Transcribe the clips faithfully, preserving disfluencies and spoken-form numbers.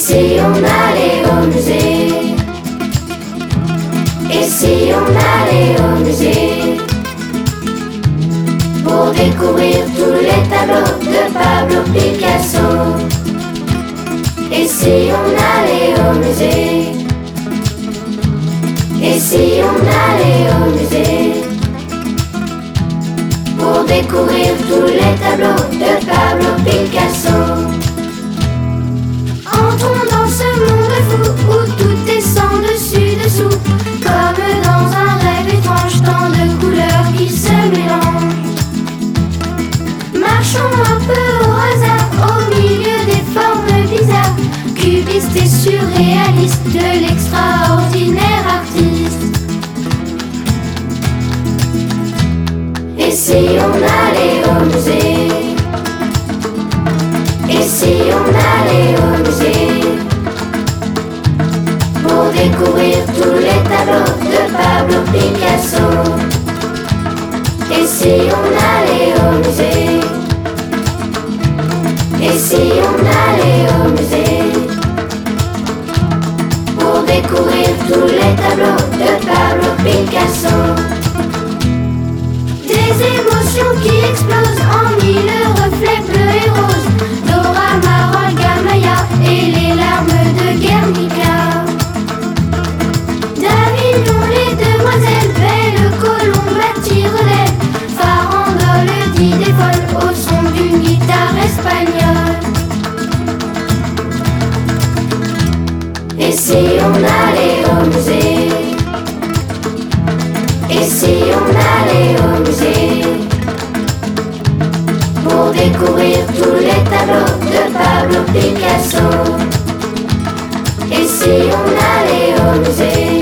si on allait au musée? Et si on allait au musée? Pour découvrir tous les tableaux de Pablo Picasso. Et si on allait au musée? Et si on allait au musée? Pour découvrir tous les tableaux de Pablo Picasso. Entrons dans ce monde fou où tout est sans dessus dessous, comme dans un rêve étrange, tant de couleurs qui se mélangent. Marchons un peu au hasard, au milieu des formes bizarres, cubistes et surréalistes de l'extraordinaire artiste. Et si on allait au musée? Et si on allait au musée? Pour découvrir tous les tableaux de Pablo Picasso. Et si on allait au musée? Et si on allait au musée? Pour découvrir tous les tableaux de Pablo Picasso. Des émotions qui explosent en mille reflets bleus et roses, Dora, Marol, Gamaya et les larmes de Guernica. D'Avignon, les demoiselles belles, Colombe à tire-d'aile, farandole d'idées folles au son d'une guitare espagnole. Et si on allait au musée? Et si on allait au musée? Pour découvrir tous les tableaux de Pablo Picasso. Et si on allait au musée?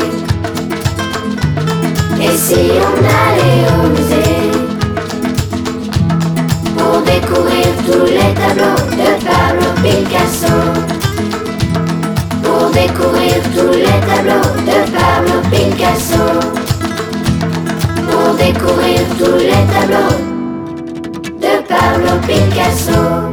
Et si on allait au musée? Pour découvrir tous les tableaux de Pablo Picasso. Pour découvrir tous les tableaux de Pablo Picasso. Pour découvrir tous les tableaux de Pablo Picasso.